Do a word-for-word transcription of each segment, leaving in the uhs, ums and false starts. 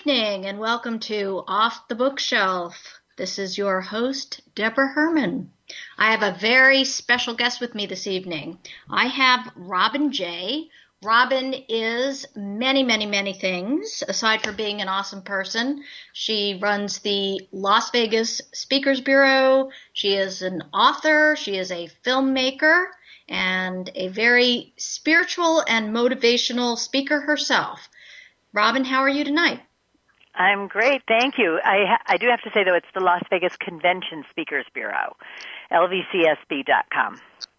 evening and welcome to Off the Bookshelf. This is your host, Deborah Herman. I have a very special guest with me this evening. I have Robin Jay. Robin is many, many, many things. Aside from being an awesome person, she runs the Las Vegas Speakers Bureau. She is an author. She is a filmmaker and a very spiritual and motivational speaker herself. Robin, how are you tonight? I'm great, thank you. I ha- I do have to say, though, it's the Las Vegas Convention Speakers Bureau, L V C S B dot com.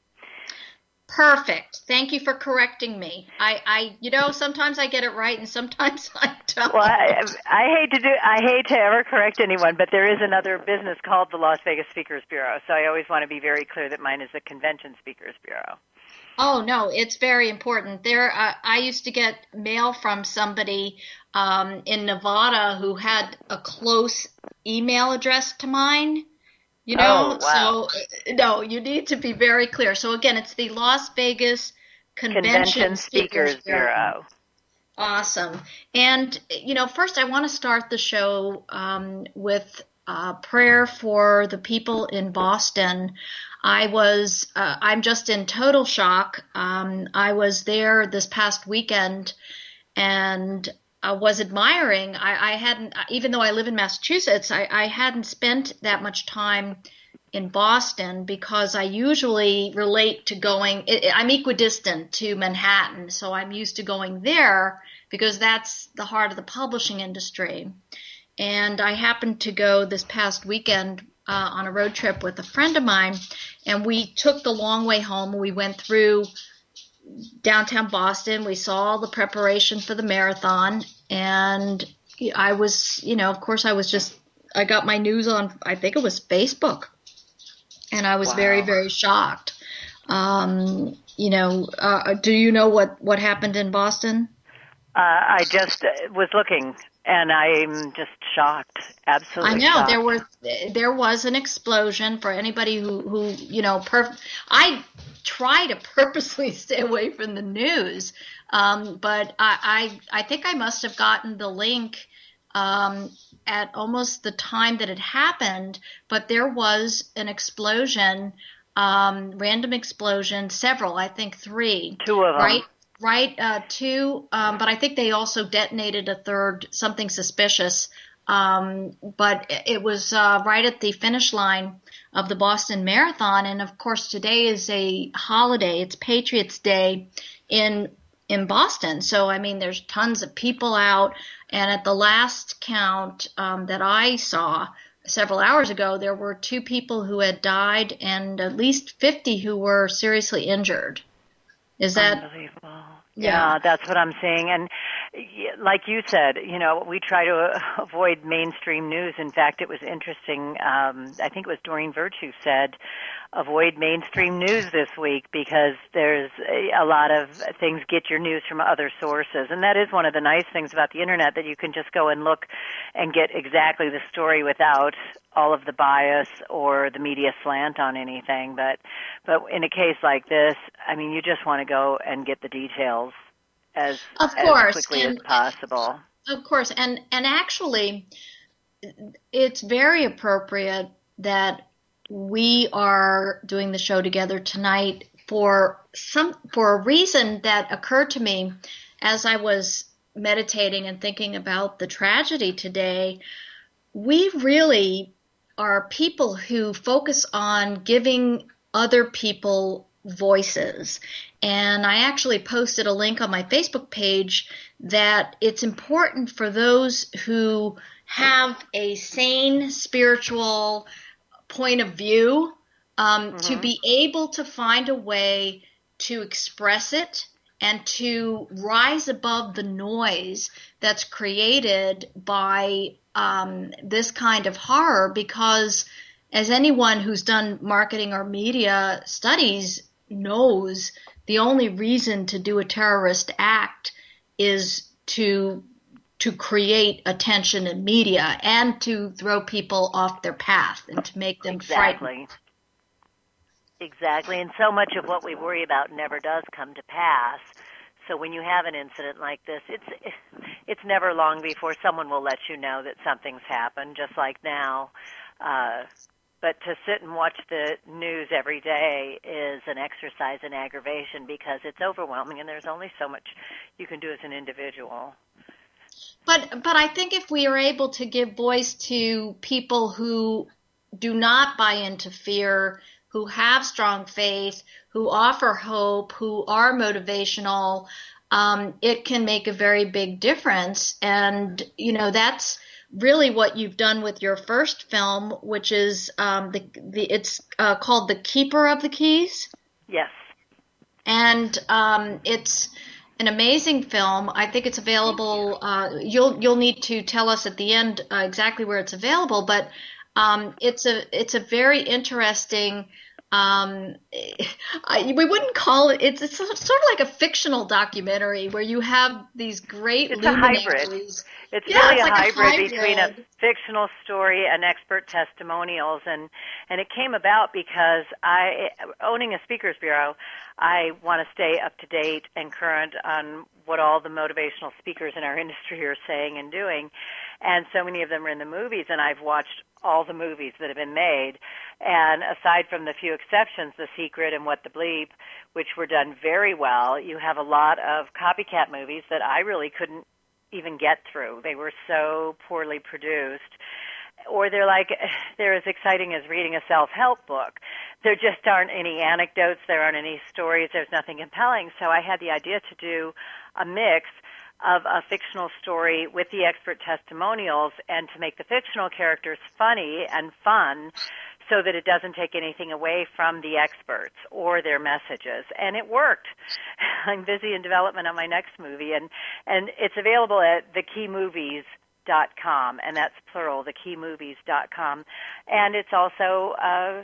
Perfect. Thank you for correcting me. I, I, you know, sometimes I get it right and sometimes I don't. Well, I, I hate to do, I hate to ever correct anyone, but there is another business called the Las Vegas Speakers Bureau, so I always want to be very clear that mine is the Convention Speakers Bureau. Oh, no, it's very important. There, uh, I used to get mail from somebody um, in Nevada who had a close email address to mine, you know? Oh, wow. So, no, you need to be very clear. So, again, it's the Las Vegas Convention, Convention Speakers, Speakers Bureau. Bureau. Awesome. And, you know, first I want to start the show um, with uh, prayer for the people in Boston. I was, uh, I'm just in total shock. Um, I was there this past weekend and I was admiring. I, I hadn't, even though I live in Massachusetts, I, I hadn't spent that much time in Boston because I usually relate to going, I'm equidistant to Manhattan, so I'm used to going there because that's the heart of the publishing industry. And I happened to go this past weekend uh, on a road trip with a friend of mine, and we took the long way home. We went through downtown Boston. We saw all the preparation for the marathon, and I was, you know, of course I was just, I got my news on, I think it was Facebook, and I was Wow. very, very shocked. Um, you know, uh, do you know what, what happened in Boston? Uh, I just was looking, and I'm just shocked, absolutely I know shocked. there were there was an explosion. For anybody who who you know, perf- I try to purposely stay away from the news, um, but I, I I think I must have gotten the link um, at almost the time that it happened. But there was an explosion, um, random explosion, several, I think three, Two of them. right? Right, uh, two, um, but I think they also detonated a third, something suspicious. Um, but it was uh, right at the finish line of the Boston Marathon, and of course today is a holiday. It's Patriots Day in in Boston, so I mean there's tons of people out. And at the last count um, that I saw several hours ago, there were two people who had died and at least fifty who were seriously injured. Is that unbelievable? Yeah. Yeah, that's what I'm saying. And y- like you said, you know, we try to uh, avoid mainstream news. In fact, it was interesting. Um, I think it was Doreen Virtue said, avoid mainstream news this week because there's a, a lot of things, get your news from other sources. And that is one of the nice things about the Internet, that you can just go and look and get exactly the story without all of the bias or the media slant on anything. But but in a case like this, I mean, you just want to go and get the details as, Of as course, quickly and as possible. of course, and and actually, it's very appropriate that we are doing the show together tonight for some for a reason that occurred to me as I was meditating and thinking about the tragedy today. We really are people who focus on giving other people voices. And I actually posted a link on my Facebook page that it's important for those who have a sane spiritual point of view um, Mm-hmm. to be able to find a way to express it and to rise above the noise that's created by um, this kind of horror, because as anyone who's done marketing or media studies knows, the only reason to do a terrorist act is to to create attention in media and to throw people off their path and to make them Exactly. frightened. Exactly. And so much of what we worry about never does come to pass. So when you have an incident like this, it's it's never long before someone will let you know that something's happened, just like now. Uh, but to sit and watch the news every day is an exercise in aggravation because it's overwhelming and there's only so much you can do as an individual. But but I think if we are able to give voice to people who do not buy into fear, who have strong faith, who offer hope, who are motivational, um, it can make a very big difference. And, you know, that's really what you've done with your first film, which is um, the, the it's uh, called The Keeper of the Keys. Yes. And um, it's an amazing film. I think it's available. Uh, you'll you'll need to tell us at the end uh, exactly where it's available, but um, it's a it's a very interesting. Um, I, we wouldn't call it. It's it's sort of like a fictional documentary where you have these great it's luminaries. A hybrid. It's yeah, really it's a, like hybrid a hybrid between a fictional story and expert testimonials, and and it came about because I, owning a speakers bureau, I want to stay up to date and current on what all the motivational speakers in our industry are saying and doing, and so many of them are in the movies, and I've watched all the movies that have been made, and aside from the few exceptions, The Secret and What the Bleep, which were done very well, you have a lot of copycat movies that I really couldn't even get through. They were so poorly produced. Or they're like, they're as exciting as reading a self-help book. There just aren't any anecdotes, there aren't any stories, there's nothing compelling. So I had the idea to do a mix of a fictional story with the expert testimonials and to make the fictional characters funny and fun so that it doesn't take anything away from the experts or their messages. And it worked. I'm busy in development on my next movie, and, and it's available at the key movies dot com, and that's plural, the key movies dot com. And it's also uh,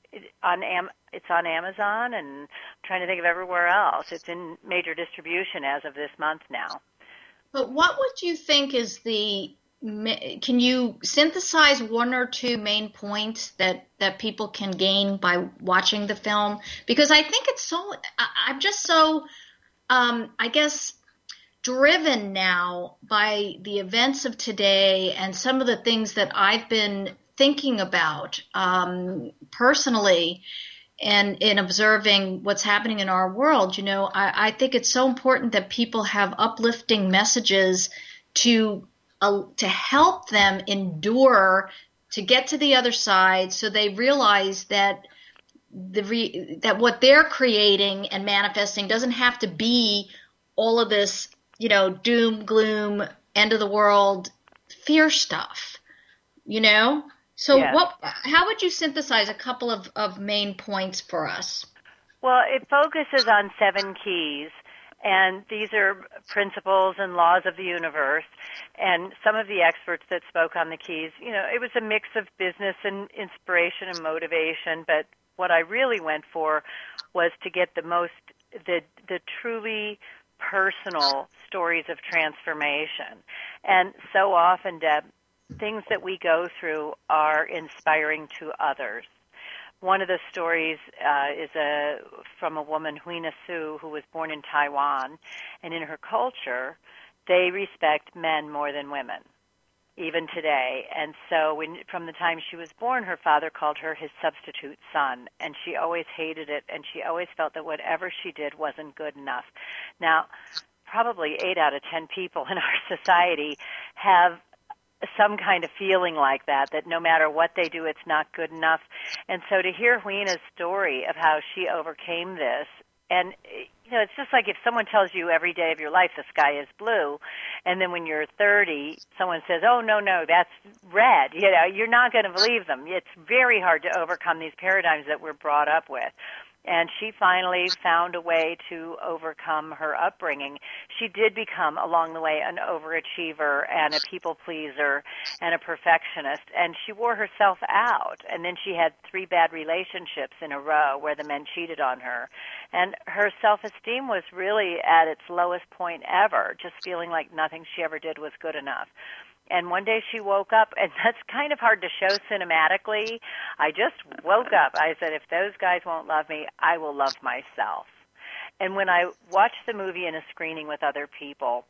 on Am- it's on Amazon, and I'm trying to think of everywhere else. It's in major distribution as of this month now. But what would you think is the, can you synthesize one or two main points that, that people can gain by watching the film? Because I think it's so, I'm just so, um, I guess, driven now by the events of today and some of the things that I've been thinking about um, personally. And in observing what's happening in our world, you know, I, I think it's so important that people have uplifting messages to uh, to help them endure, to get to the other side, so they realize that the re, that what they're creating and manifesting doesn't have to be all of this, you know, doom, gloom, end of the world, fear stuff, you know. So yes. what? How would you synthesize a couple of, of main points for us? Well, it focuses on seven keys, and these are principles and laws of the universe. And some of the experts that spoke on the keys, you know, it was a mix of business and inspiration and motivation. But what I really went for was to get the most, the the truly personal stories of transformation. And so often, Deb, things that we go through are inspiring to others. One of the stories uh, is a, from a woman, Huina Su, who was born in Taiwan, and in her culture, they respect men more than women, even today. And so when, from the time she was born, her father called her his substitute son, and she always hated it, and she always felt that whatever she did wasn't good enough. Now, probably eight out of ten people in our society have some kind of feeling like that, that no matter what they do, it's not good enough. And so to hear Huina's story of how she overcame this, and, you know, it's just like if someone tells you every day of your life the sky is blue, and then when you're thirty, someone says, oh, no, no, that's red. You know, you're not going to believe them. It's very hard to overcome these paradigms that we're brought up with. And she finally found a way to overcome her upbringing. She did become, along the way, an overachiever and a people pleaser and a perfectionist. And she wore herself out. And then she had three bad relationships in a row where the men cheated on her. And her self-esteem was really at its lowest point ever, just feeling like nothing she ever did was good enough. And one day she woke up, and that's kind of hard to show cinematically. I just woke up. I said, if those guys won't love me, I will love myself. And when I watched the movie in a screening with other people,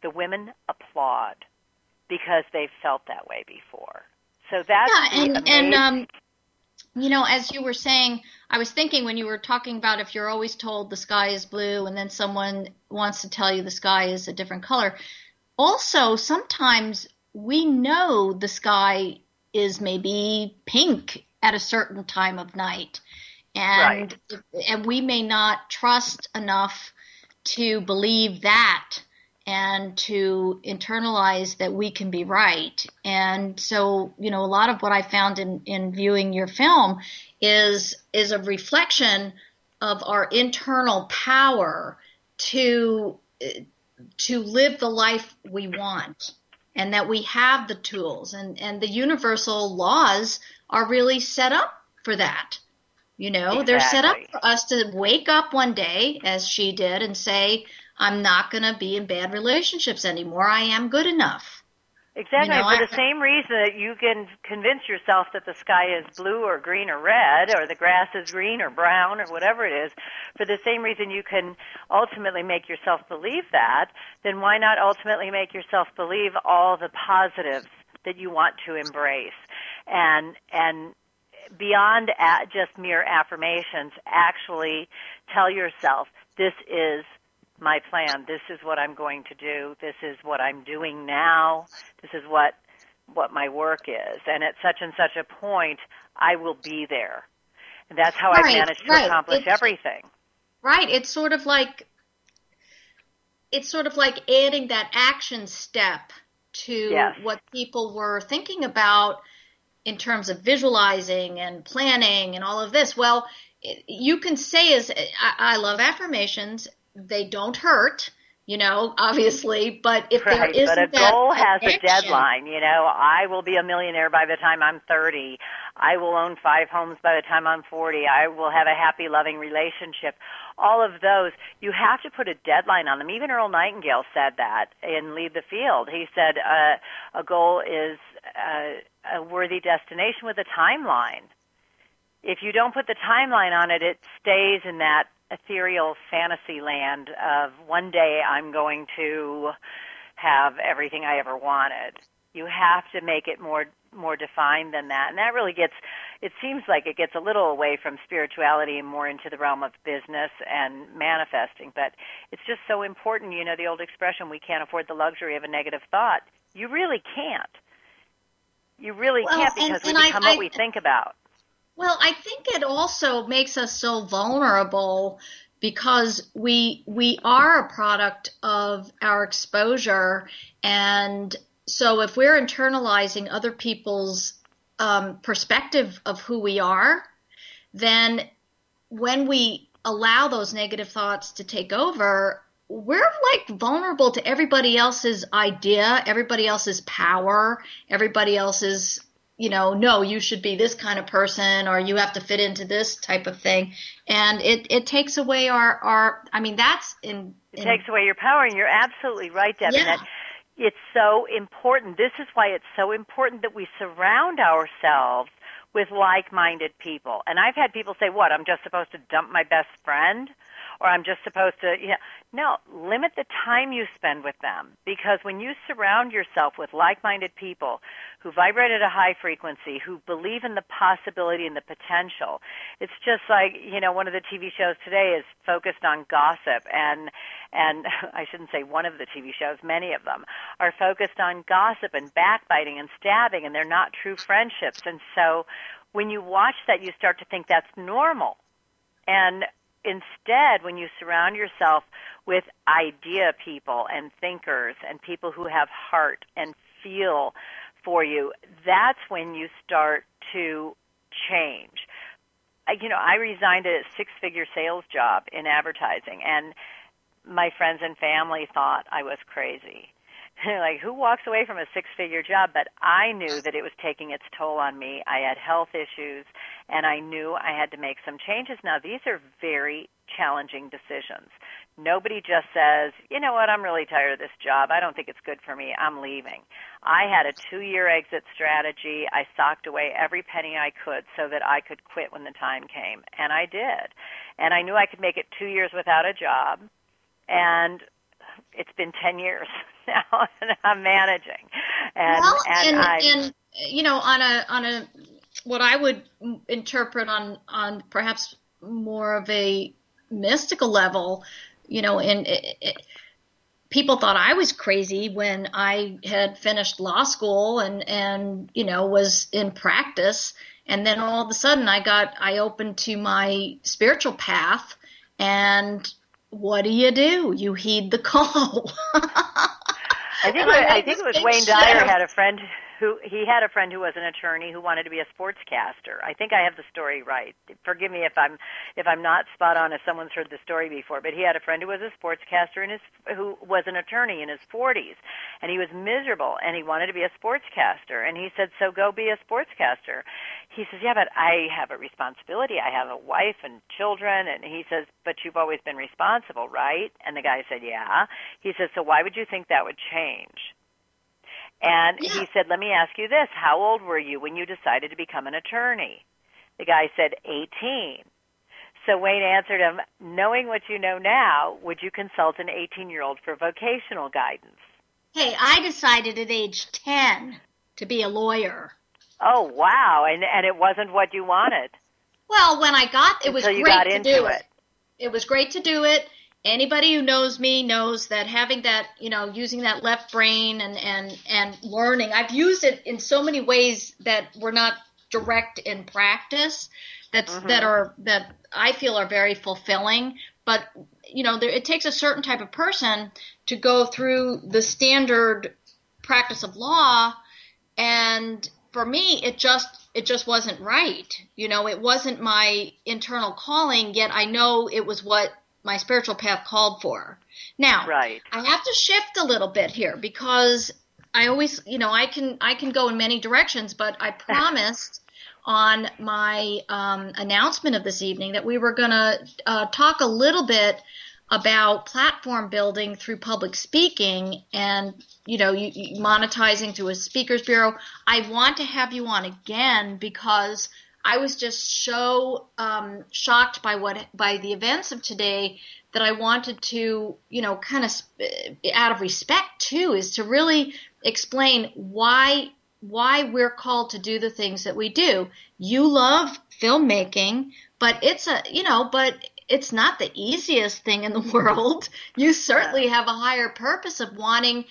the women applaud because they've felt that way before. So that's yeah, the and amazing. and um, you know, as you were saying, I was thinking when you were talking about if you're always told the sky is blue, and then someone wants to tell you the sky is a different color. Also, sometimes we know the sky is maybe pink at a certain time of night, and Right. and we may not trust enough to believe that and to internalize that we can be right. And so, you know, a lot of what I found in, in viewing your film is is a reflection of our internal power to to live the life we want, and that we have the tools, and, and the universal laws are really set up for that. You know, Exactly. they're set up for us to wake up one day, as she did, and say, I'm not going to be in bad relationships anymore. I am good enough. Exactly. You know, For I, the same reason that you can convince yourself that the sky is blue or green or red, or the grass is green or brown or whatever it is, for the same reason you can ultimately make yourself believe that, then why not ultimately make yourself believe all the positives that you want to embrace? And, and beyond just mere affirmations, actually tell yourself, this is my plan. This is what I'm going to do. This is what I'm doing now. This is what what my work is. And at such and such a point, I will be there. And that's how right, I've managed to right. accomplish It's, everything. Right. It's sort of like it's sort of like adding that action step to Yes. what people were thinking about in terms of visualizing and planning and all of this. Well, you can say, as I, I love affirmations, they don't hurt, you know, obviously, but if there Right, but a isn't that, goal that has a action, deadline. You know, I will be a millionaire by the time I'm thirty. I will own five homes by the time I'm forty. I will have a happy, loving relationship. All of those, you have to put a deadline on them. Even Earl Nightingale said that in Lead the Field. He said uh, a goal is uh, a worthy destination with a timeline. If you don't put the timeline on it, it stays in that ethereal fantasy land of one day I'm going to have everything I ever wanted. You have to make it more more defined than that. And that really gets, it seems like it gets a little away from spirituality and more into the realm of business and manifesting. But it's just so important, you know, the old expression, we can't afford the luxury of a negative thought. You really can't. You really well, can't, and, because and we I, become I, what we think about. Well, I think it also makes us so vulnerable because we we are a product of our exposure, and so if we're internalizing other people's um, perspective of who we are, then when we allow those negative thoughts to take over, we're like vulnerable to everybody else's idea, everybody else's power, everybody else's, you know, no, you should be this kind of person, or you have to fit into this type of thing. And it, it takes away our, our, I mean, that's in, It in takes away your power, and you're absolutely right, Deb. yeah. And that it's so important. This is why it's so important that we surround ourselves with like-minded people. And I've had people say, what, I'm just supposed to dump my best friend? Or I'm just supposed to, you know, no, limit the time you spend with them. Because when you surround yourself with like-minded people who vibrate at a high frequency, who believe in the possibility and the potential, it's just like, you know, one of the T V shows today is focused on gossip. And, and I shouldn't say one of the T V shows, many of them are focused on gossip and backbiting and stabbing, and they're not true friendships. And so when you watch that, you start to think that's normal. And instead, when you surround yourself with idea people and thinkers and people who have heart and feel for you, that's when you start to change. I, you know, I resigned a six-figure sales job in advertising, and my friends and family thought I was crazy. Like, who walks away from a six-figure job? But I knew that it was taking its toll on me. I had health issues, and I knew I had to make some changes. Now, these are very challenging decisions. Nobody just says, you know what, I'm really tired of this job. I don't think it's good for me. I'm leaving. I had a two-year exit strategy. I socked away every penny I could so that I could quit when the time came, and I did. And I knew I could make it two years without a job. And it's been ten years now, and I'm managing, and well, and, and, I'm and you know, on a on a what I would interpret on on perhaps more of a mystical level, you know, and it, it, people thought I was crazy when I had finished law school and and you know was in practice, and then all of a sudden I got I opened to my spiritual path, and what do you do? You heed the call. I think And I it, I made think this it was big Wayne Dyer shift. had a friend who he had a friend who was an attorney who wanted to be a sportscaster. I think I have the story right. Forgive me if I'm if I'm not spot on, if someone's heard the story before, but he had a friend who was a sportscaster in his who was an attorney in his forties, and he was miserable and he wanted to be a sportscaster, and he said, "So go be a sportscaster." He says, "Yeah, but I have a responsibility. I have a wife and children." And he says, "But you've always been responsible, right?" And the guy said, "Yeah." He says, "So why would you think that would change?" And Yeah. he said, "Let me ask you this. How old were you when you decided to become an attorney?" The guy said, eighteen. So Wayne answered him, "Knowing what you know now, would you consult an eighteen-year-old for vocational guidance?" Hey, I decided at age ten to be a lawyer. Oh, wow. And and it wasn't what you wanted. Well, when I got, it was Until you great got to into do it. it. It was great to do it. Anybody who knows me knows that having that, you know, using that left brain and, and, and learning, I've used it in so many ways that were not direct in practice, that's, Mhm. that are, that I feel are very fulfilling. But, you know, there, it takes a certain type of person to go through the standard practice of law, and for me, it just it just wasn't right. You know, it wasn't my internal calling, yet I know it was what my spiritual path called for. Now, Right. I have to shift a little bit here because I always, you know, I can I can go in many directions, but I promised on my um, announcement of this evening that we were going to uh, talk a little bit about platform building through public speaking and, you know, you, you monetizing through a speakers bureau. I want to have you on again because I was just so um, shocked by what by the events of today that I wanted to, you know, kind of out of respect too, is to really explain why why we're called to do the things that we do. You love filmmaking, but it's a, you know, but it's not the easiest thing in the world. You certainly have a higher purpose of wanting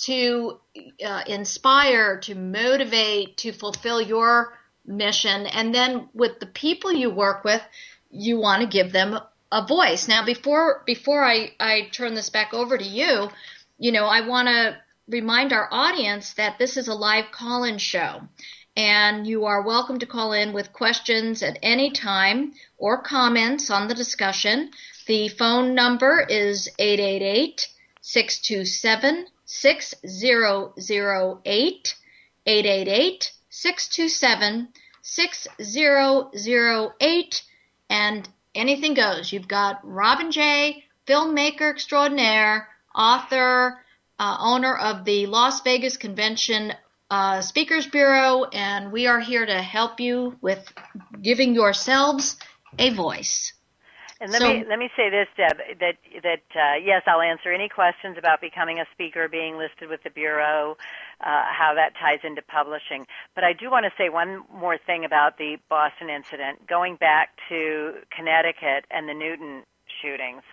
to uh, inspire, to motivate, to fulfill your mission. And then with the people you work with, you want to give them a voice. Now, before before I, I turn this back over to you, you know, I want to remind our audience that this is a live call-in show. And you are welcome to call in with questions at any time or comments on the discussion. The phone number is eight eight eight, six two seven, six zero zero eight, eight eight eight, six two seven, six zero zero eight, and anything goes. You've got Robin J., filmmaker extraordinaire, author, uh, owner of the Las Vegas Convention Uh, Speakers Bureau, and we are here to help you with giving yourselves a voice. And let so, me let me say this, Deb, that that uh, yes, I'll answer any questions about becoming a speaker, being listed with the Bureau, uh, how that ties into publishing. But I do want to say one more thing about the Boston incident. Going back to Connecticut and the Newton shootings,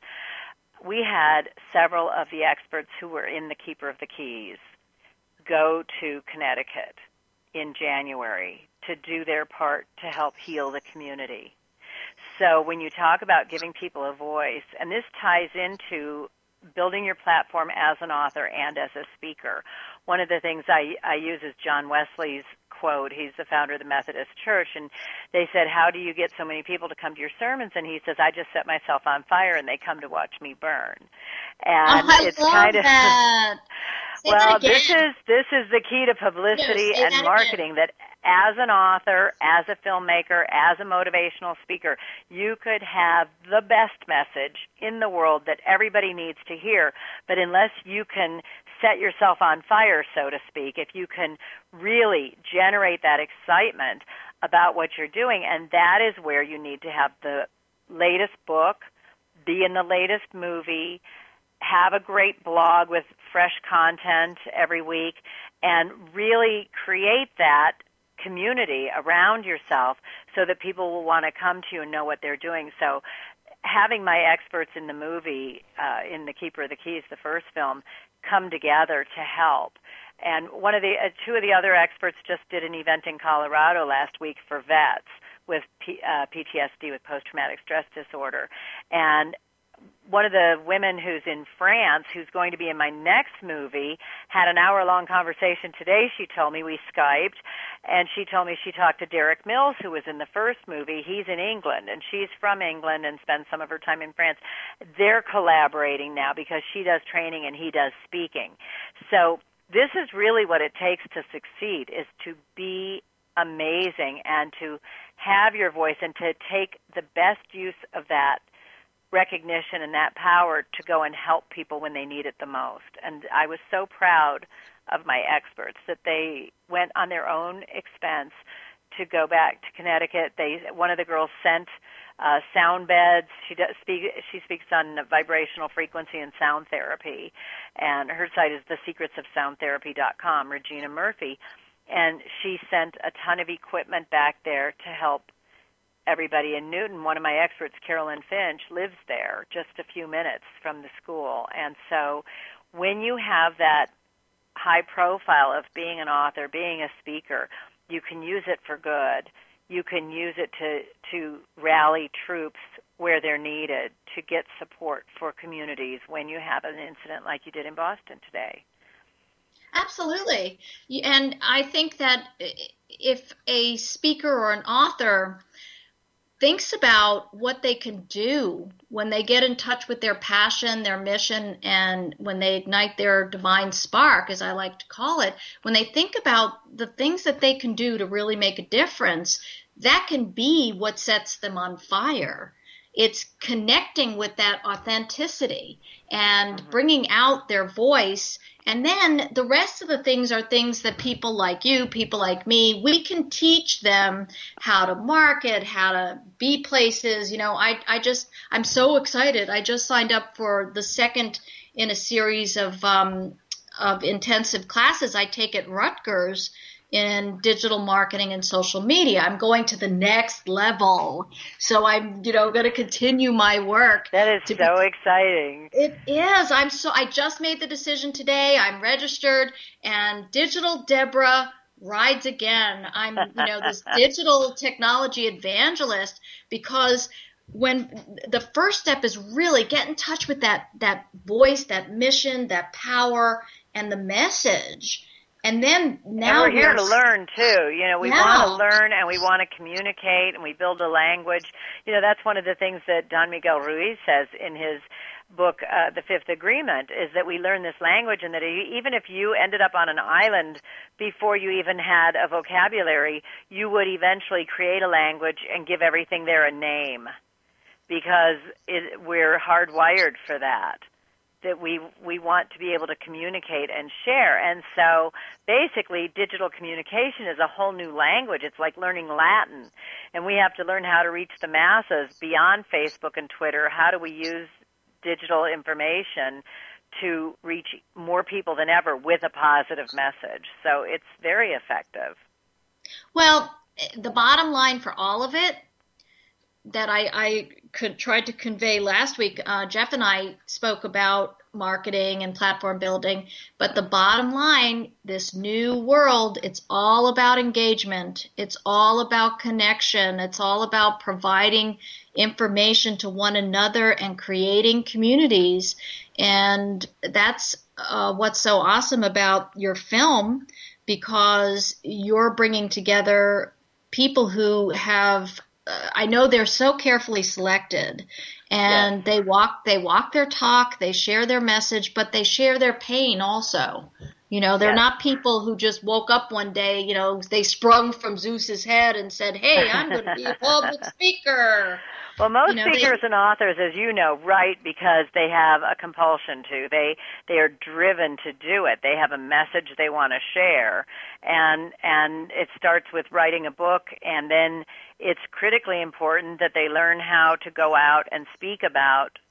we had several of the experts who were in the Keeper of the Keys go to Connecticut in January to do their part to help heal the community. So when you talk about giving people a voice, and this ties into building your platform as an author and as a speaker, one of the things I, I use is John Wesley's quote. He's the founder of the Methodist Church, and they said, "How do you get so many people to come to your sermons?" And he says, "I just set myself on fire and they come to watch me burn." And oh, I it's love kind of that. Say well, that again. this is this is the key to publicity No, and that marketing. That as an author, as a filmmaker, as a motivational speaker, you could have the best message in the world that everybody needs to hear. But unless you can set yourself on fire, so to speak, if you can really generate that excitement about what you're doing, and that is where you need to have the latest book, be in the latest movie, have a great blog with fresh content every week, and really create that community around yourself so that people will want to come to you and know what they're doing. So having my experts in the movie, uh, in The Keeper of the Keys, the first film, come together to help. And one of the uh, two of the other experts just did an event in Colorado last week for vets with P, uh, P T S D, with post-traumatic stress disorder. And one of the women who's in France, who's going to be in my next movie, had an hour-long conversation today, she told me. We Skyped, and she told me she talked to Derek Mills, who was in the first movie. He's in England, and she's from England and spends some of her time in France. They're collaborating now because she does training and he does speaking. So this is really what it takes to succeed, is to be amazing and to have your voice and to take the best use of that recognition and that power to go and help people when they need it the most. And I was so proud of my experts that they went on their own expense to go back to Connecticut. They one of the girls sent uh, sound beds. She does speak. She speaks on vibrational frequency and sound therapy, and her site is the secrets of sound therapy dot com. Regina Murphy, and she sent a ton of equipment back there to help everybody in Newton. One of my experts, Carolyn Finch, lives there just a few minutes from the school. And so when you have that high profile of being an author, being a speaker, you can use it for good. You can use it to, to rally troops where they're needed, to get support for communities when you have an incident like you did in Boston today. Absolutely. And I think that if a speaker or an author thinks about what they can do when they get in touch with their passion, their mission, and when they ignite their divine spark, as I like to call it, when they think about the things that they can do to really make a difference, that can be what sets them on fire. It's connecting with that authenticity and mm-hmm. bringing out their voice. And then the rest of the things are things that people like you, people like me, we can teach them how to market, how to be places. You know, I, I just, I'm so excited. I just signed up for the second in a series of, um, of intensive classes I take at Rutgers in digital marketing and social media. I'm going to the next level. So I'm, you know, going to continue my work. That is so be- exciting. It is. I'm so, I just made the decision today. I'm registered, and Digital Deborah rides again. I'm, you know, this digital technology evangelist, because when the first step is really get in touch with that, that voice, that mission, that power, and the message. And then now and we're here we're, to learn too. You know, we yeah. want to learn and we want to communicate, and we build a language. You know, that's one of the things that Don Miguel Ruiz says in his book, uh, The Fifth Agreement, is that we learn this language, and that even if you ended up on an island before you even had a vocabulary, you would eventually create a language and give everything there a name, because it, we're hardwired for that. That we we want to be able to communicate and share. And so basically digital communication is a whole new language. It's like learning Latin. And we have to learn how to reach the masses beyond Facebook and Twitter. How do we use digital information to reach more people than ever with a positive message? So it's very effective. Well, the bottom line for all of it that I, I could try to convey last week, uh, Jeff and I spoke about marketing and platform building, but the bottom line, this new world, it's all about engagement. It's all about connection. It's all about providing information to one another and creating communities. And that's uh, what's so awesome about your film, because you're bringing together people who have I know they're so carefully selected, and yes. they walk, they walk their talk, they share their message, but they share their pain also. You know, they're yes. not people who just woke up one day, you know, they sprung from Zeus's head and said, hey, I'm going to be a public speaker. Well, most you know, speakers they, and authors, as you know, write because they have a compulsion to. They they are driven to do it. They have a message they want to share, and and it starts with writing a book, and then it's critically important that they learn how to go out and speak about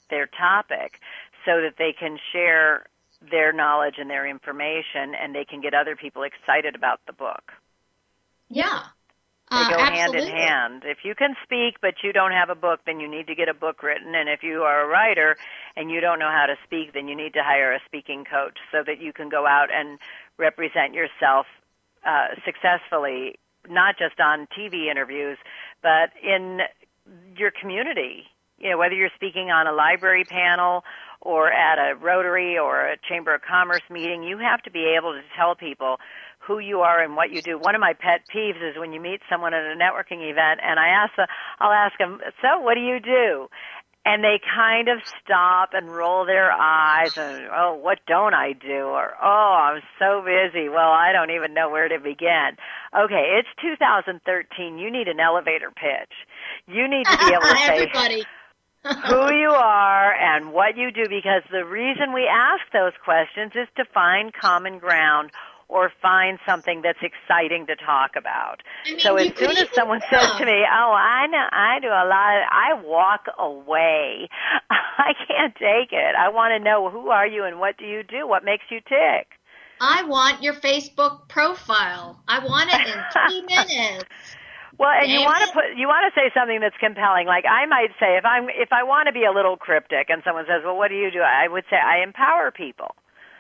their topic so that they can share their knowledge and their information, and they can get other people excited about the book. Yeah. They Uh, go absolutely. hand in hand. If you can speak but you don't have a book, then you need to get a book written. And if you are a writer and you don't know how to speak, then you need to hire a speaking coach so that you can go out and represent yourself uh, successfully, not just on T V interviews, but in your community. You know, whether you're speaking on a library panel or at a Rotary or a Chamber of Commerce meeting, you have to be able to tell people who you are and what you do. One of my pet peeves is when you meet someone at a networking event, and I ask them, I'll ask them, so what do you do? And they kind of stop and roll their eyes and, oh, what don't I do? Or, oh, I'm so busy. Well, I don't even know where to begin. Okay, it's two thousand thirteen. You need an elevator pitch. You need to be able to say Everybody. who you are and what you do, because the reason we ask those questions is to find common ground or find something that's exciting to talk about. I mean, So as you soon could as even- someone says to me, oh, I know, I do a lot of, I walk away. I can't take it. I want to know, who are you and what do you do? What makes you tick? I want your Facebook profile. I want it in three minutes. Well, and you Damn want it. to put, you want to say something that's compelling. Like I might say, if I'm, if I want to be a little cryptic, and someone says, "Well, what do you do?" I would say, "I empower people."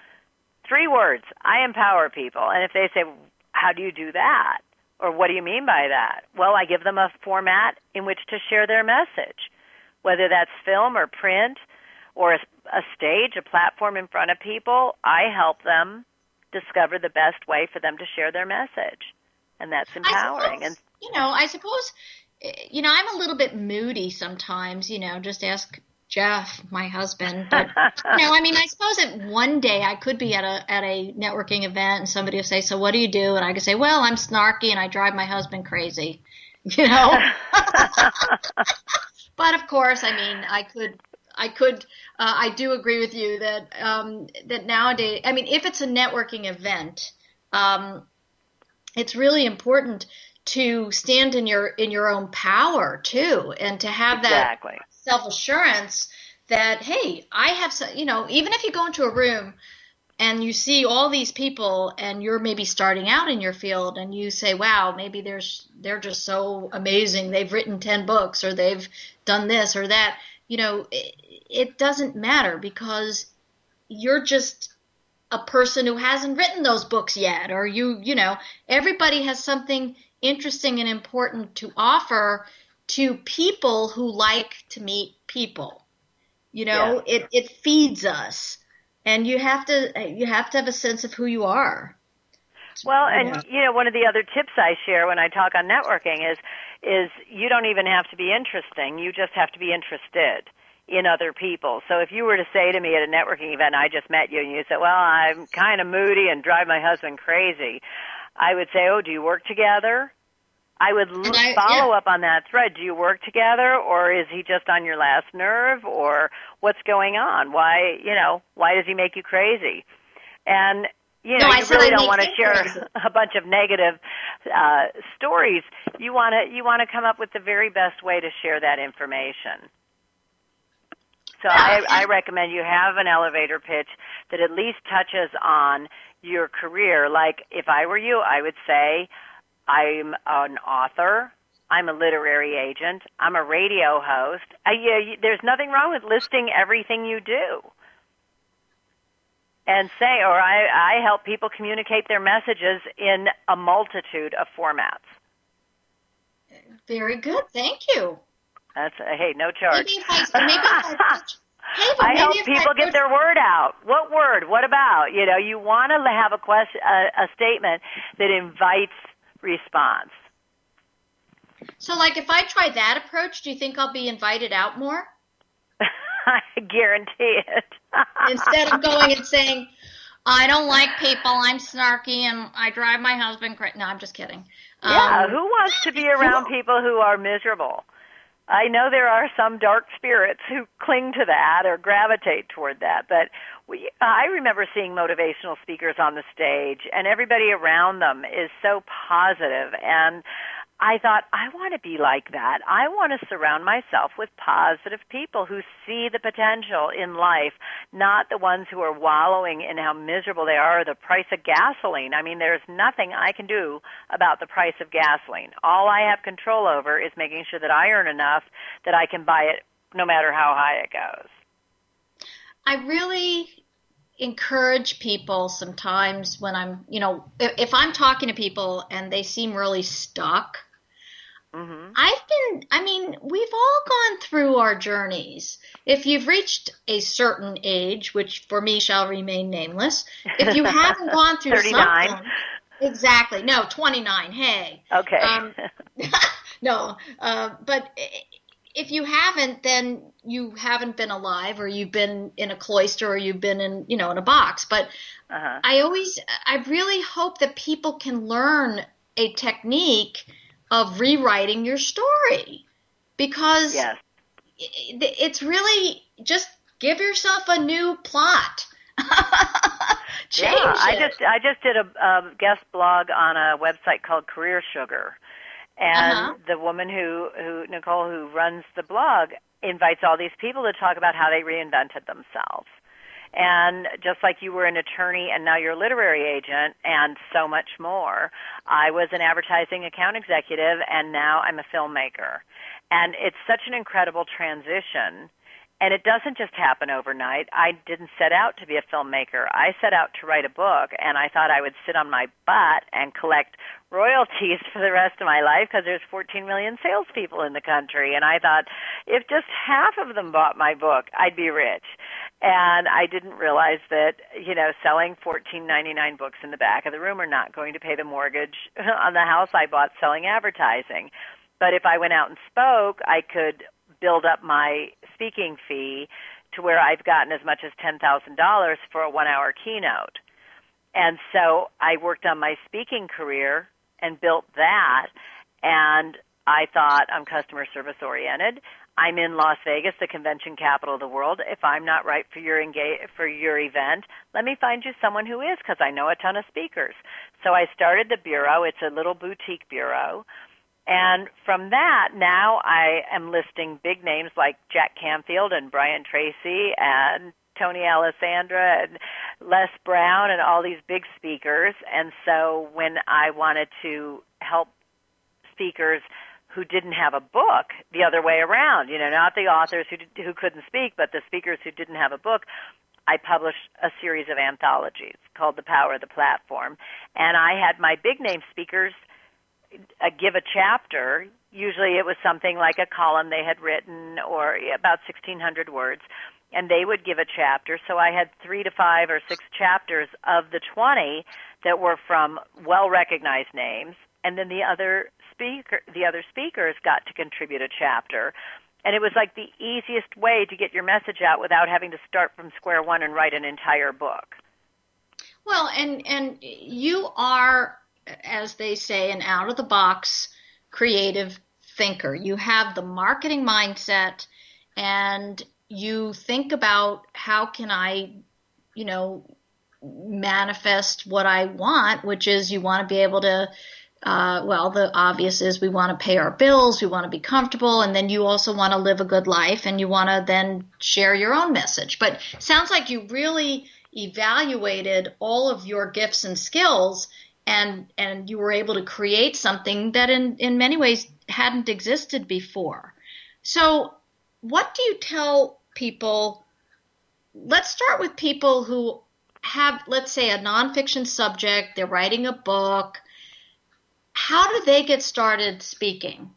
Three words: I empower people. And if they say, "How do you do that?" or "What do you mean by that?" Well, I give them a format in which to share their message, whether that's film or print or a, a stage, a platform in front of people. I help them discover the best way for them to share their message, and that's empowering. I suppose, you know, I suppose, you know, I'm a little bit moody sometimes, you know, just ask Jeff, my husband. But, you know, I mean, I suppose that one day I could be at a at a networking event and somebody will say, so what do you do? And I could say, well, I'm snarky and I drive my husband crazy, you know. But, of course, I mean, I could I could, uh, I do agree with you that, um, that nowadays, I mean, if it's a networking event, um, it's really important to stand in your, in your own power too, and to have that Exactly. self-assurance that, hey, I have, some, you know, even if you go into a room and you see all these people and you're maybe starting out in your field and you say, wow, maybe there's, they're just so amazing. They've written ten books or they've done this or that. You know, it, it doesn't matter because you're just a person who hasn't written those books yet, or you, you know, everybody has something interesting and important to offer to people who like to meet people. You know, Yeah. it, it feeds us, and you have to, you have to have a sense of who you are. Well, and Yeah. you know, one of the other tips I share when I talk on networking is is you don't even have to be interesting. You just have to be interested in other people. So if you were to say to me at a networking event, I just met you, and you said, well, I'm kind of moody and drive my husband crazy, I would say, oh, do you work together? I would l- I- follow yeah. up on that thread. Do you work together, or is he just on your last nerve, or what's going on? Why, you know, why does he make you crazy? And you know, No, I you said really I don't make want to him share crazy. a bunch of negative uh, stories. You want to you want to come up with the very best way to share that information. So I, I recommend you have an elevator pitch that at least touches on your career. Like if I were you, I would say, I'm an author. I'm a literary agent. I'm a radio host. I, yeah, you, there's nothing wrong with listing everything you do. And say, or I, I help people communicate their messages in a multitude of formats. Very good. Thank you. That's a, hey, no charge. Maybe if I, maybe if I, hey, but I maybe help if people I get put- their word out. What word? What about? You know, you want to have a question, a, a statement that invites response. So, like, if I try that approach, do you think I'll be invited out more? I guarantee it. Instead of going and saying, I don't like people, I'm snarky, and I drive my husband crazy. No, I'm just kidding. Yeah, Um, who wants to be around people who are miserable? I know there are some dark spirits who cling to that or gravitate toward that, but we, I remember seeing motivational speakers on the stage, and everybody around them is so positive, and I thought, I want to be like that. I want to surround myself with positive people who see the potential in life, not the ones who are wallowing in how miserable they are, or the price of gasoline. I mean, there's nothing I can do about the price of gasoline. All I have control over is making sure that I earn enough that I can buy it no matter how high it goes. I really encourage people sometimes when I'm, you know, if, if I'm talking to people and they seem really stuck, mm-hmm. I've been, I mean, we've all gone through our journeys. If you've reached a certain age, which for me shall remain nameless, if you haven't gone through thirty-nine something, exactly, no, twenty-nine, hey. Okay. Um, no, uh, but if you haven't, then you haven't been alive, or you've been in a cloister, or you've been in, you know, in a box. But uh-huh. I always, I really hope that people can learn a technique of rewriting your story, because yes. it, it's really just give yourself a new plot. Change yeah, I it. just I just did a, a guest blog on a website called Career Sugar. And uh-huh. the woman who, who, Nicole, who runs the blog, invites all these people to talk about how they reinvented themselves. And just like you were an attorney and now you're a literary agent and so much more, I was an advertising account executive and now I'm a filmmaker. And it's such an incredible transition. And it doesn't just happen overnight. I didn't set out to be a filmmaker. I set out to write a book, and I thought I would sit on my butt and collect royalties for the rest of my life because there's fourteen million salespeople in the country. And I thought if just half of them bought my book, I'd be rich. And I didn't realize that, you know, selling fourteen ninety-nine books in the back of the room are not going to pay the mortgage on the house I bought selling advertising. But if I went out and spoke, I could build up my speaking fee to where I've gotten as much as ten thousand dollars for a one-hour keynote. And so I worked on my speaking career and built that, and I thought I'm customer service oriented. I'm in Las Vegas, the convention capital of the world. If I'm not right for your engage, for your event, let me find you someone who is, because I know a ton of speakers. So I started the bureau. It's a little boutique bureau. And from that, now I am listing big names like Jack Canfield and Brian Tracy and Tony Alessandra and Les Brown and all these big speakers. And so when I wanted to help speakers who didn't have a book the other way around, you know, not the authors who who couldn't speak, but the speakers who didn't have a book, I published a series of anthologies called The Power of the Platform. And I had my big name speakers Uh, give a chapter. Usually it was something like a column they had written or about sixteen hundred words, and they would give a chapter. So I had three to five or six chapters of the twenty that were from well-recognized names, and then the other speaker, the other speakers got to contribute a chapter. And it was like the easiest way to get your message out without having to start from square one and write an entire book. Well, and and you are, as they say, an out-of-the-box creative thinker. You have the marketing mindset, and you think about how can I, you know, manifest what I want, which is you want to be able to, uh, well, the obvious is we want to pay our bills, we want to be comfortable, and then you also want to live a good life, and you want to then share your own message. But it sounds like you really evaluated all of your gifts and skills, and and you were able to create something that in, in many ways hadn't existed before. So what do you tell people? Let's start with people who have, let's say, a nonfiction subject, they're writing a book. How do they get started speaking?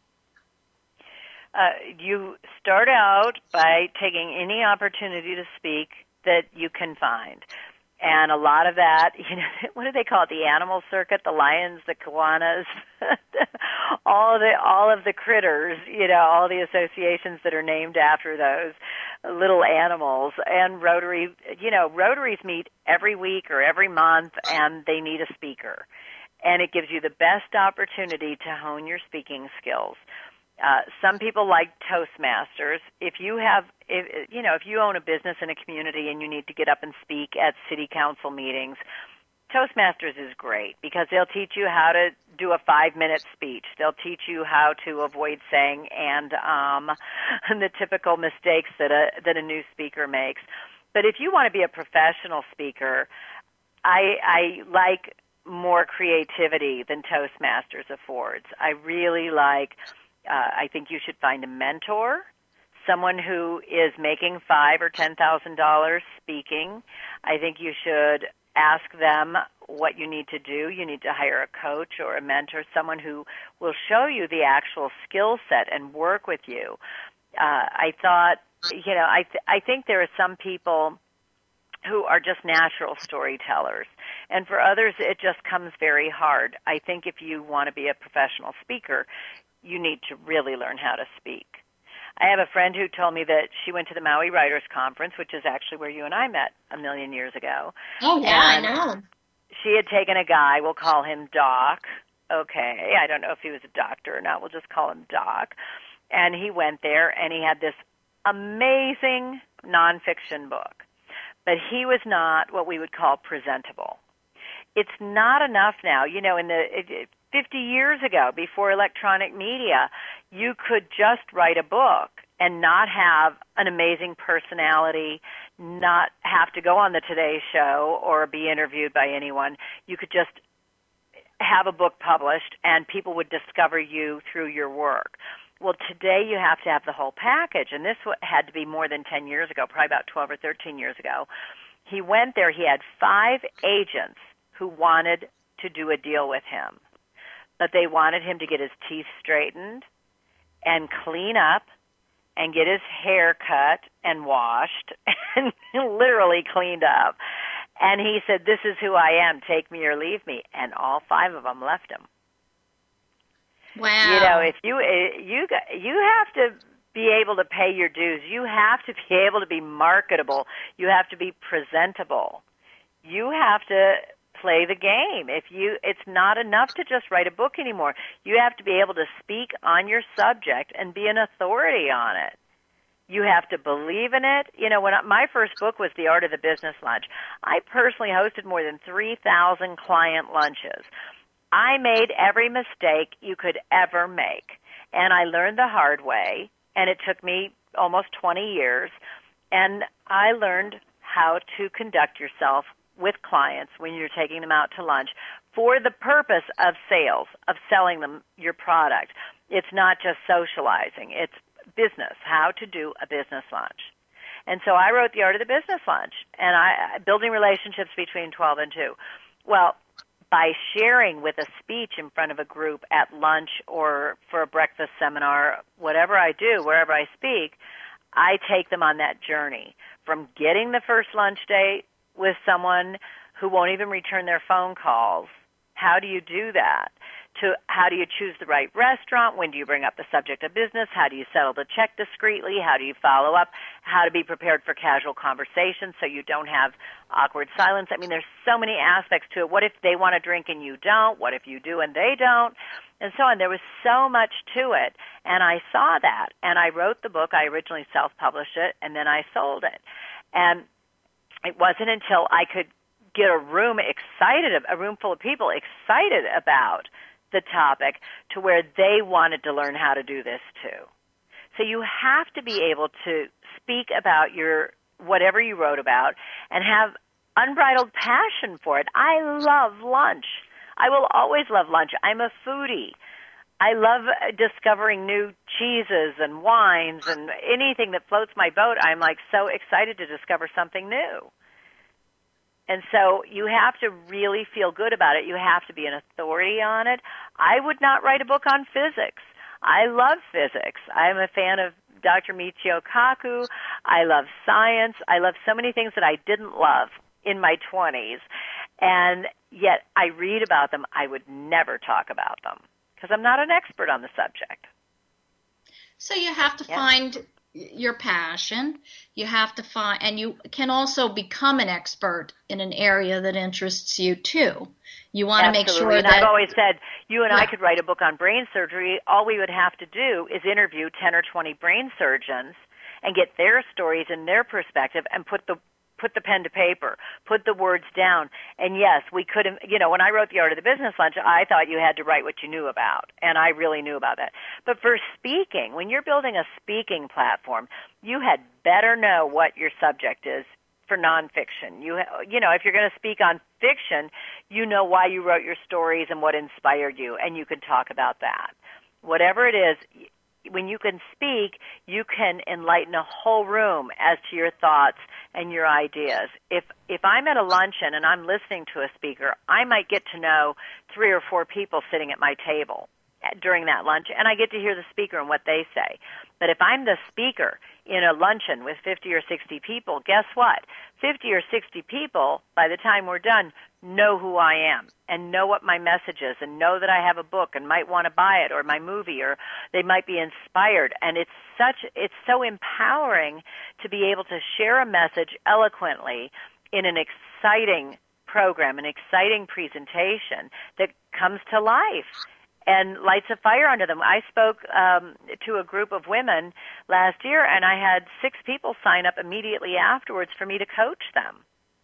Uh, you start out by taking any opportunity to speak that you can find. And a lot of that, you know, what do they call it? The animal circuit, the lions, the koalas, all of the all of the critters, you know, all the associations that are named after those little animals. And Rotary, you know, Rotaries meet every week or every month, and they need a speaker. And it gives you the best opportunity to hone your speaking skills. Uh, some people like Toastmasters. If you have, if, you know, if you own a business in a community and you need to get up and speak at city council meetings, Toastmasters is great because they'll teach you how to do a five-minute speech. They'll teach you how to avoid saying and um, and the typical mistakes that a that a new speaker makes. But if you want to be a professional speaker, I, I like more creativity than Toastmasters affords. I really like, uh, I think you should find a mentor, someone who is making five or ten thousand dollars speaking. I think you should ask them what you need to do. You need to hire a coach or a mentor, someone who will show you the actual skill set and work with you. Uh, I thought, you know, I th- I think there are some people who are just natural storytellers, and for others it just comes very hard. I think if you want to be a professional speaker, you need to really learn how to speak. I have a friend who told me that she went to the Maui Writers Conference, which is actually where you and I met a million years ago. Oh, yeah, I know. She had taken a guy, we'll call him Doc. Okay, I don't know if he was a doctor or not. We'll just call him Doc. And he went there, and he had this amazing nonfiction book. But he was not what we would call presentable. It's not enough now. You know, in the fifty years ago, before electronic media, you could just write a book and not have an amazing personality, not have to go on the Today Show or be interviewed by anyone. You could just have a book published and people would discover you through your work. Well, today you have to have the whole package, and this had to be more than ten years ago, probably about twelve or thirteen years ago. He went there. He had five agents who wanted to do a deal with him, but they wanted him to get his teeth straightened and clean up and get his hair cut and washed and literally cleaned up. And he said, "This is who I am. Take me or leave me." And all five of them left him. Wow. You know, if you you you have to be able to pay your dues. You have to be able to be marketable. You have to be presentable. You have to play the game. If you, it's not enough to just write a book anymore. You have to be able to speak on your subject and be an authority on it. You have to believe in it. You know, when I, my first book was The Art of the Business Lunch, I personally hosted more than three thousand client lunches. I made every mistake you could ever make, and I learned the hard way, and it took me almost twenty years, and I learned how to conduct yourself with clients when you're taking them out to lunch for the purpose of sales, of selling them your product. It's not just socializing. It's business, how to do a business lunch. And so I wrote The Art of the Business Lunch, and I building relationships between twelve and two. Well, by sharing with a speech in front of a group at lunch or for a breakfast seminar, whatever I do, wherever I speak, I take them on that journey from getting the first lunch date with someone who won't even return their phone calls. How do you do that? To how do you choose the right restaurant? When do you bring up the subject of business? How do you settle the check discreetly? How do you follow up? How to be prepared for casual conversations so you don't have awkward silence? I mean, there's so many aspects to it. What if they want to drink and you don't? What if you do and they don't? And so on. There was so much to it, and I saw that, and I wrote the book. I originally self-published it, and then I sold it. And it wasn't until I could get a room excited, a room full of people excited about the topic to where they wanted to learn how to do this too. So you have to be able to speak about your whatever you wrote about and have unbridled passion for it. I love lunch. I will always love lunch. I'm a foodie. I love discovering new cheeses and wines and anything that floats my boat. I'm like so excited to discover something new. And so you have to really feel good about it. You have to be an authority on it. I would not write a book on physics. I love physics. I'm a fan of Doctor Michio Kaku. I love science. I love so many things that I didn't love in my twenties. And yet I read about them. I would never talk about them because I'm not an expert on the subject. So you have to yeah. find your passion. You have to find, and you can also become an expert in an area that interests you too. You want Absolutely. to make sure and that. I've always said, you and yeah. I could write a book on brain surgery. All we would have to do is interview ten or twenty brain surgeons and get their stories and their perspective and put the put the pen to paper, put the words down. And yes, we could have, you know, when I wrote The Art of the Business Lunch, I thought you had to write what you knew about, and I really knew about that. But for speaking, when you're building a speaking platform, you had better know what your subject is for nonfiction. You, you know, if you're going to speak on fiction, you know why you wrote your stories and what inspired you, and you could talk about that. Whatever it is, when you can speak, you can enlighten a whole room as to your thoughts and your ideas. If if I'm at a luncheon and I'm listening to a speaker, I might get to know three or four people sitting at my table during that lunch, and I get to hear the speaker and what they say. But if I'm the speaker in a luncheon with fifty or sixty people, guess what? fifty or sixty people, by the time we're done, know who I am and know what my message is and know that I have a book and might want to buy it, or my movie, or they might be inspired. And it's such, it's so empowering to be able to share a message eloquently in an exciting program, an exciting presentation that comes to life and lights a fire under them. I spoke um, to a group of women last year, and I had six people sign up immediately afterwards for me to coach them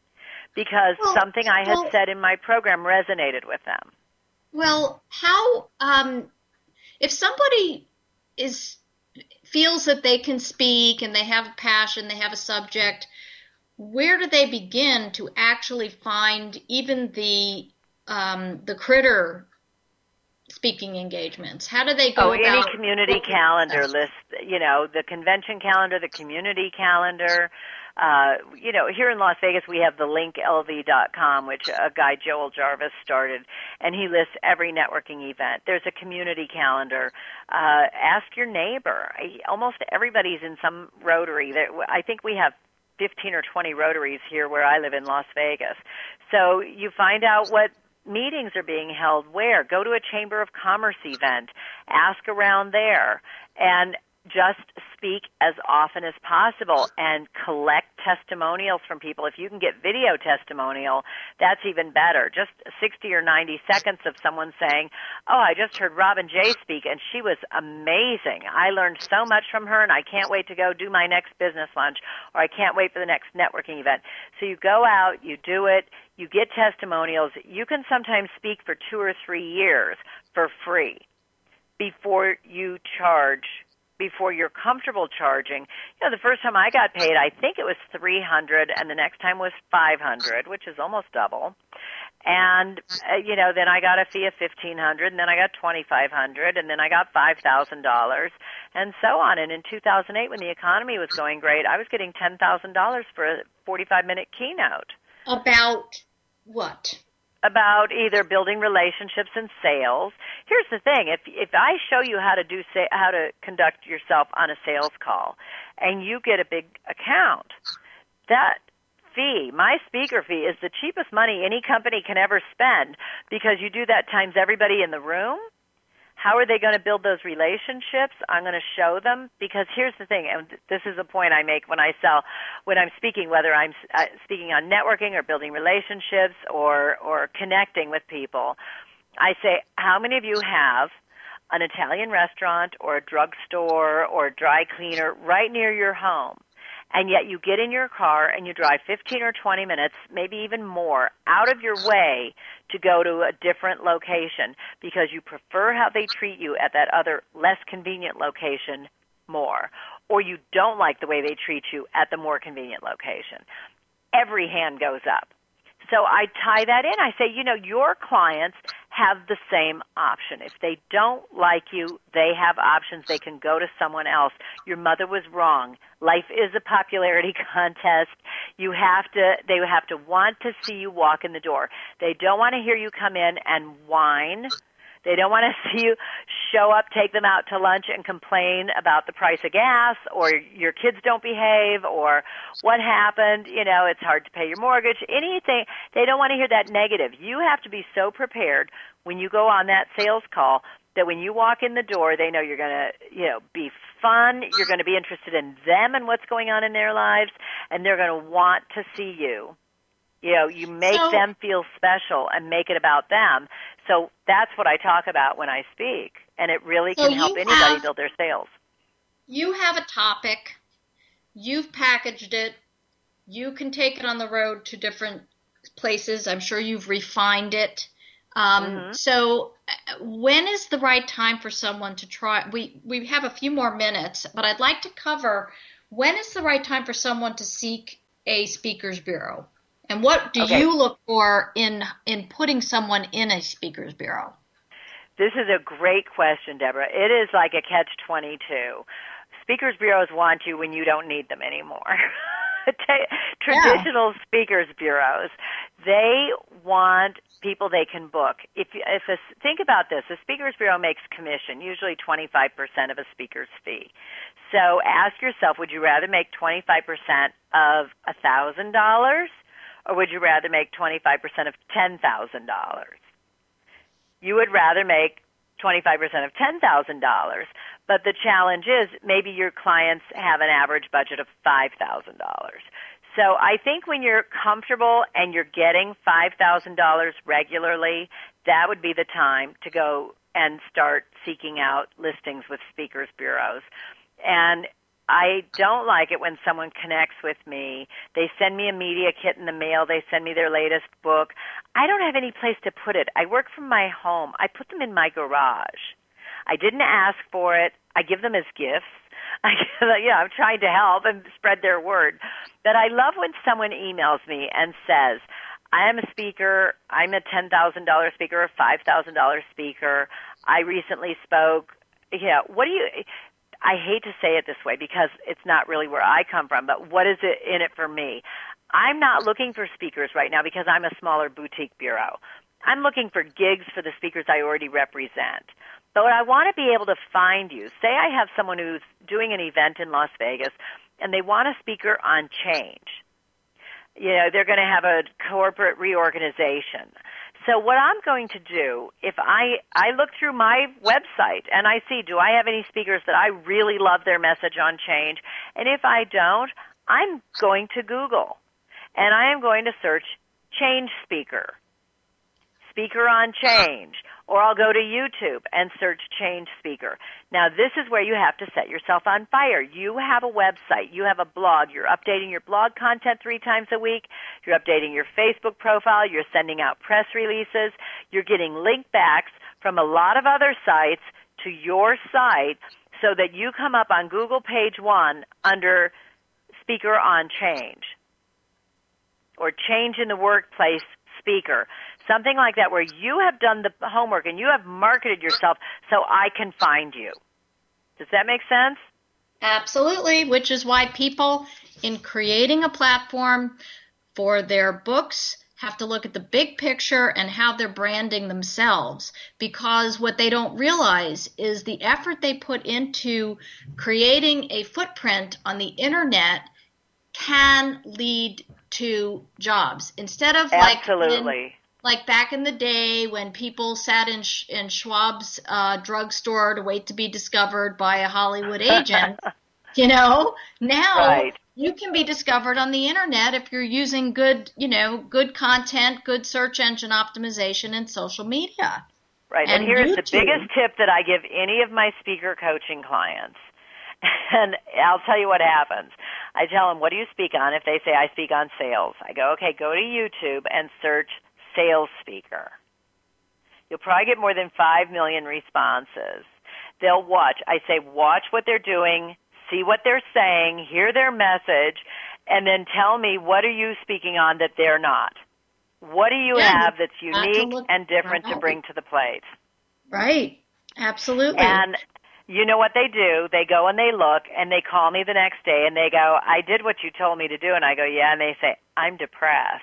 because well, something I had well, said in my program resonated with them. Well, how um, if somebody is feels that they can speak and they have a passion, they have a subject, where do they begin to actually find even the um, the critter speaking engagements? How do they go oh, about? Oh, any community calendar list, you know, the convention calendar, the community calendar. Uh, you know, here in Las Vegas, we have the link L V dot com, which a guy, Joel Jarvis, started, and he lists every networking event. There's a community calendar. Uh, ask your neighbor. Almost everybody's in some Rotary. I think we have fifteen or twenty Rotaries here where I live in Las Vegas. So you find out what meetings are being held where. Go to a Chamber of Commerce event. Ask around there. And just speak as often as possible and collect testimonials from people. If you can get video testimonial, that's even better. Just sixty or ninety seconds of someone saying, oh, I just heard Robin Jay speak, and she was amazing. I learned so much from her, and I can't wait to go do my next business lunch, or I can't wait for the next networking event. So you go out, you do it, you get testimonials. You can sometimes speak for two or three years for free before you charge, before you're comfortable charging. You know, the first time I got paid, I think it was three hundred dollars, and the next time was five hundred dollars, which is almost double. And, uh, you know, then I got a fee of fifteen hundred dollars, and then I got twenty-five hundred dollars, and then I got five thousand dollars, and so on. And in two thousand eight, when the economy was going great, I was getting ten thousand dollars for a forty-five minute keynote. About what? About either building relationships and sales. Here's the thing: if if I show you how to do say, how to conduct yourself on a sales call, and you get a big account, that fee, my speaker fee, is the cheapest money any company can ever spend, because you do that times everybody in the room. How are they going to build those relationships? I'm going to show them, because here's the thing, and this is a point I make when I sell, when I'm speaking, whether I'm uh, speaking on networking or building relationships or, or connecting with people. I say, how many of you have an Italian restaurant or a drugstore or a dry cleaner right near your home? And yet you get in your car and you drive fifteen or twenty minutes, maybe even more, out of your way to go to a different location because you prefer how they treat you at that other less convenient location more, or you don't like the way they treat you at the more convenient location. Every hand goes up. So I tie that in. I say, you know, your clients have the same option. If they don't like you, they have options. They can go to someone else. Your mother was wrong. Life is a popularity contest. You have to, they have to want to see you walk in the door. They don't want to hear you come in and whine. They don't want to see you show up, take them out to lunch, and complain about the price of gas, or your kids don't behave, or what happened. You know, it's hard to pay your mortgage. Anything. They don't want to hear that negative. You have to be so prepared when you go on that sales call that when you walk in the door, they know you're going to, you know, be fun. You're going to be interested in them and what's going on in their lives, and they're going to want to see you. You know, you make so, them feel special and make it about them. So that's what I talk about when I speak, and it really so can help anybody have, build their sales. You have a topic, you've packaged it, you can take it on the road to different places. I'm sure you've refined it. Um, mm-hmm. So when is the right time for someone to try? We, we have a few more minutes, but I'd like to cover when is the right time for someone to seek a speakers bureau? And what do okay. you look for in in putting someone in a speakers bureau? This is a great question, Deborah. It is like a catch twenty-two. Speakers bureaus want you when you don't need them anymore. Traditional yeah. speakers bureaus, they want people they can book. If if a, think about this, a speakers bureau makes commission, usually twenty-five percent of a speaker's fee. So ask yourself, would you rather make twenty-five percent of one thousand dollars or would you rather make twenty-five percent of ten thousand dollars? You would rather make twenty-five percent of ten thousand dollars. But the challenge is maybe your clients have an average budget of five thousand dollars. So I think when you're comfortable and you're getting five thousand dollars regularly, that would be the time to go and start seeking out listings with speakers bureaus. And I don't like it when someone connects with me. They send me a media kit in the mail. They send me their latest book. I don't have any place to put it. I work from my home. I put them in my garage. I didn't ask for it. I give them as gifts. I, yeah, I'm trying to help and spread their word. But I love when someone emails me and says, I am a speaker. I'm a ten thousand dollars speaker or a five thousand dollars speaker. I recently spoke. Yeah, what do you... I hate to say it this way because it's not really where I come from, but what is it in it for me? I'm not looking for speakers right now because I'm a smaller boutique bureau. I'm looking for gigs for the speakers I already represent. But I want to be able to find you. Say I have someone who's doing an event in Las Vegas and they want a speaker on change. You know, they're going to have a corporate reorganization. So what I'm going to do, if I, I look through my website and I see, do I have any speakers that I really love their message on change? And if I don't, I'm going to Google and I am going to search change speaker, speaker on change, or I'll go to YouTube and search change speaker. Now, this is where you have to set yourself on fire. You have a website. You have a blog. You're updating your blog content three times a week. You're updating your Facebook profile. You're sending out press releases. You're getting link backs from a lot of other sites to your site so that you come up on Google page one under speaker on change or change in the workplace speaker. Something like that where you have done the homework and you have marketed yourself so I can find you. Does that make sense? Absolutely, which is why people in creating a platform for their books have to look at the big picture and how they're branding themselves, because what they don't realize is the effort they put into creating a footprint on the internet can lead to jobs. Instead of like Absolutely. Like back in the day when people sat in in Schwab's uh, drugstore to wait to be discovered by a Hollywood agent, you know, now right. you can be discovered on the internet if you're using good, you know, good content, good search engine optimization, and social media. Right. And, and here's YouTube. The biggest tip that I give any of my speaker coaching clients. And I'll tell you what happens. I tell them, what do you speak on? If they say, I speak on sales, I go, okay, go to YouTube and search sales speaker. You'll probably get more than five million responses. They'll watch. I say, watch what they're doing, see what they're saying, hear their message, and then tell me, what are you speaking on that they're not? What do you yeah, have that's unique and different right. to bring to the plate? Right. Absolutely. And you know what they do? They go and they look, and they call me the next day, and they go, I did what you told me to do. And I go, yeah. And they say, I'm depressed.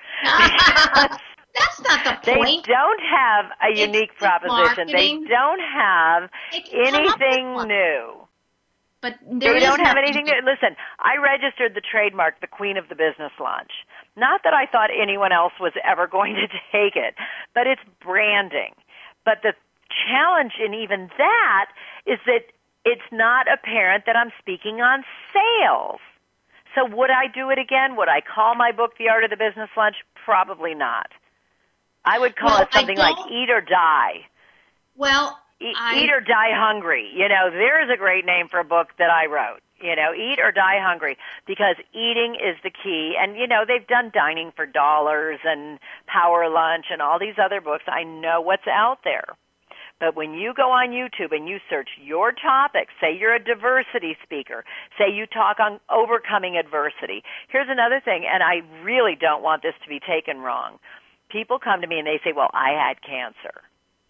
That's not the point. They don't have a it's unique proposition. Marketing. They don't have anything new. But there they is don't have nothing. anything new. Listen, I registered the trademark, the Queen of the Business Lunch. Not that I thought anyone else was ever going to take it, but it's branding. But the challenge in even that is that it's not apparent that I'm speaking on sales. So would I do it again? Would I call my book The Art of the Business Lunch? Probably not. I would call well, it something like Eat or Die. Well, Eat, I, Eat or Die Hungry. You know, there is a great name for a book that I wrote. You know, eat or die hungry, because eating is the key. And, you know, they've done Dining for Dollars and Power Lunch and all these other books. I know what's out there. But when you go on YouTube and you search your topic, say you're a diversity speaker, say you talk on overcoming adversity. Here's another thing, and I really don't want this to be taken wrong. People come to me and they say, well, I had cancer.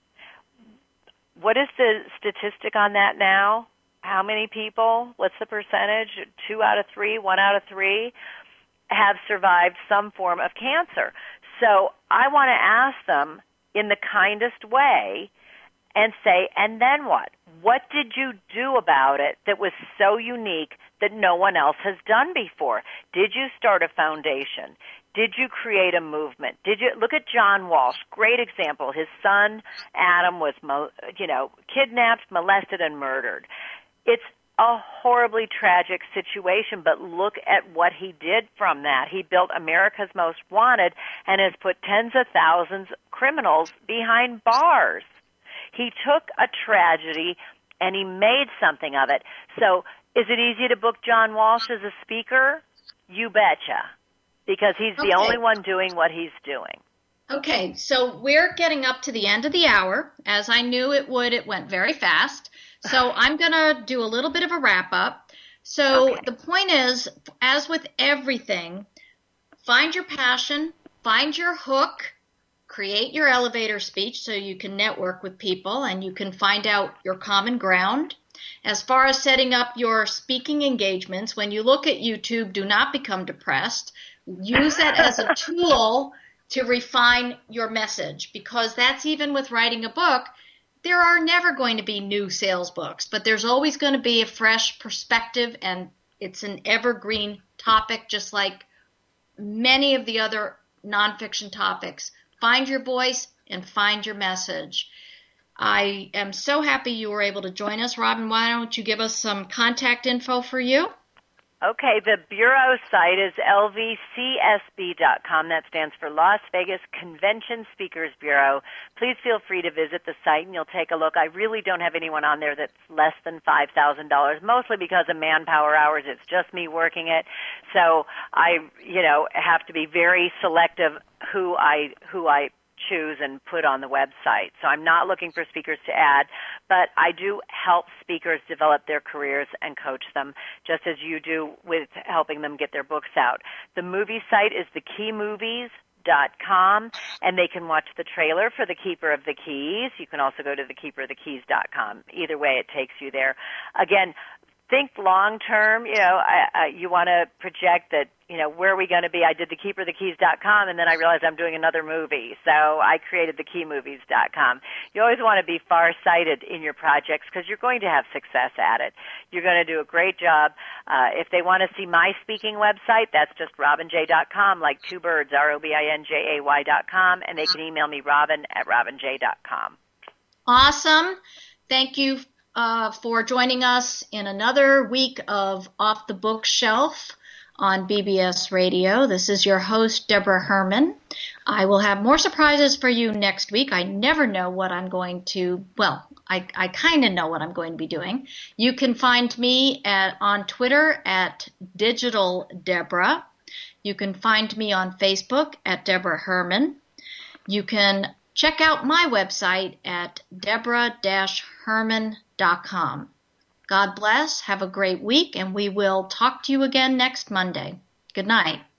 What is the statistic on that now? How many people, what's the percentage? Two out of three, one out of three have survived some form of cancer. So I want to ask them in the kindest way and say, and then what? What did you do about it that was so unique that no one else has done before? Did you start a foundation? Did you create a movement? Did you look at John Walsh? Great example. His son Adam was, you know, kidnapped, molested, and murdered. It's a horribly tragic situation, but look at what he did from that. He built America's Most Wanted and has put tens of thousands of criminals behind bars. He took a tragedy and he made something of it. So is it easy to book John Walsh as a speaker? You betcha, because he's the Okay. only one doing what he's doing. Okay, so we're getting up to the end of the hour. As I knew it would, it went very fast. So I'm going to do a little bit of a wrap-up. So Okay. the point is, as with everything, find your passion, find your hook, create your elevator speech so you can network with people and you can find out your common ground. As far as setting up your speaking engagements, when you look at YouTube, do not become depressed. Use that as a tool to refine your message, because that's even with writing a book. There are never going to be new sales books, but there's always going to be a fresh perspective, and it's an evergreen topic, just like many of the other nonfiction topics. Find your voice and find your message. I am so happy you were able to join us. Robin, why don't you give us some contact info for you? Okay, the Bureau site is L V C S B dot com. That stands for Las Vegas Convention Speakers Bureau. Please feel free to visit the site and you'll take a look. I really don't have anyone on there that's less than five thousand dollars, mostly because of manpower hours. It's just me working it. So I, you know, have to be very selective who I who I choose and put on the website. So I'm not looking for speakers to add, but I do help speakers develop their careers and coach them, just as you do with helping them get their books out. The movie site is the key movies dot com, and they can watch the trailer for The Keeper of the Keys. You can also go to the keeper of the keys dot com. Either way, it takes you there. Again, think long term. You know, I, I, you want to project that, you know, where are we going to be? I did the keeper of the keys dot com, and then I realized I'm doing another movie. So I created the key movies dot com. You always want to be far-sighted in your projects because you're going to have success at it. You're going to do a great job. Uh, if they want to see my speaking website, that's just robin j dot com, like two birds, R O B I N J A Y dot com, and they can email me, robin at robin j dot com. Awesome. Thank you uh, for joining us in another week of Off the Bookshelf on B B S Radio. This is your host, Deborah Herman. I will have more surprises for you next week. I never know what I'm going to, well, I, I kind of know what I'm going to be doing. You can find me at, on Twitter at Digital Deborah. You can find me on Facebook at Deborah Herman. You can check out my website at deborah dash herman dot com. God bless, have a great week, and we will talk to you again next Monday. Good night.